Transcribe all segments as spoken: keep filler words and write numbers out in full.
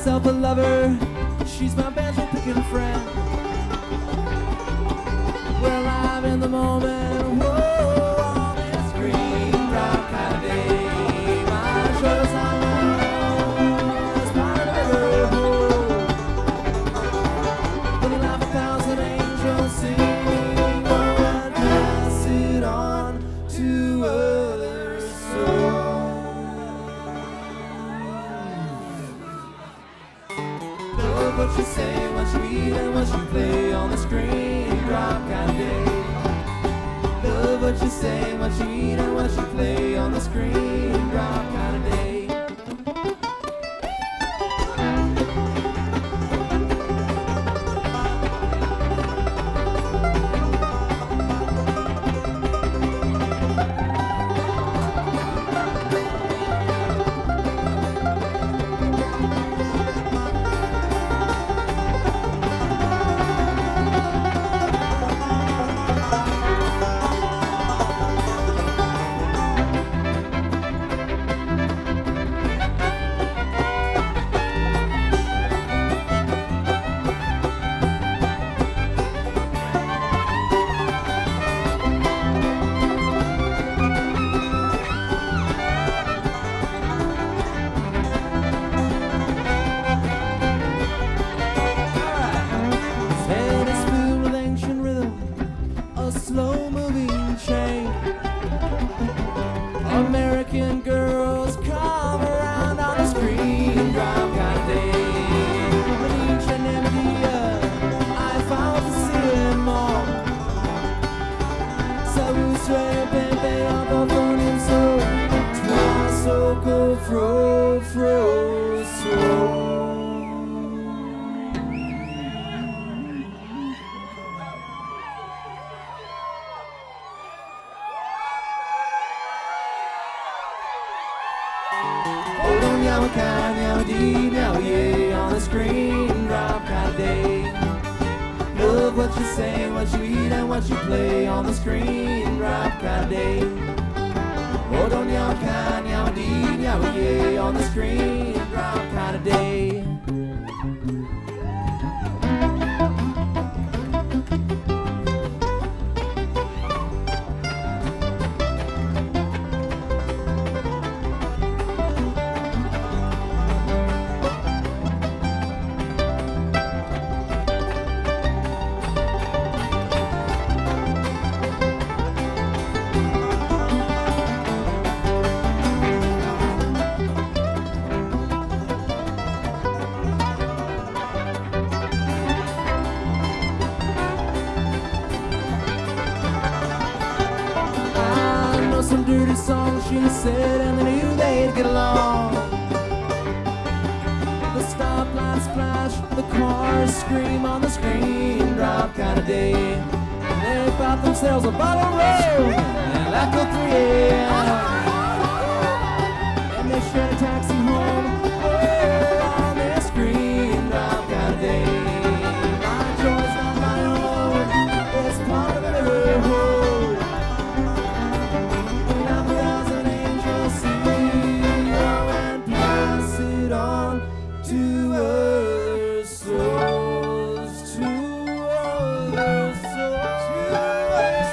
myself a lover. She's my banjo picking friend. We're alive in the moment. Whoa, on this green drop kind of day. My shoulders on my spine river. When you laugh, a thousand angels sing. Oh, and pass it on to others. So love what you say, what you eat, and what you play on the screen drop kind of day. Love what you say, what you eat, and what you play on the screen drop kind of day. Slow-moving chain. American girls come around on a screen drop kind of day. But each and every year I found to see them more. So we sway, baby, on the phone and so twice so go fro, fro, so. Hold on, yow, cow, yow, dee, yow, yeah, on the screen drop kind of day. Love what you say, what you eat, and what you play on the screen drop kind of day. Hold on, yow, cow, yow, dee, yow, yeah, on the screen drop kind of day. Some dirty songs she said, and they knew they'd get along. The stoplights flash, the cars scream on the screen drop kind of day. And they bought themselves a bottle road and like a three a m and they shared a taxi home. Oh, on this screen drop kind of day. My joy's not my own, it's part of every home. To other souls, to other souls, to other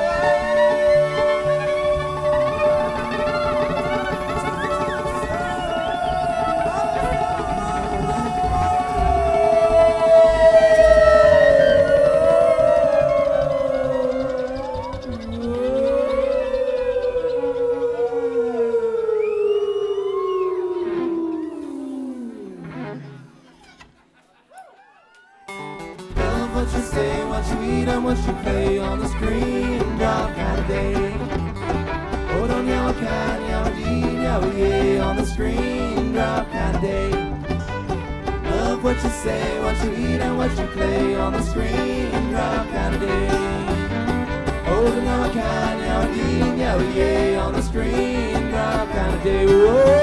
what you say, what you eat, and what you play on the screen drop kind of day. Hold on, yow, cat, yow, dee, yow, yeah, on the screen drop kind of day. Love what you say, what you eat, and what you play on the screen drop kind of day. Hold on, yow, cat, yow, dee, yow, yeah, on the screen drop kind of day. Whoa.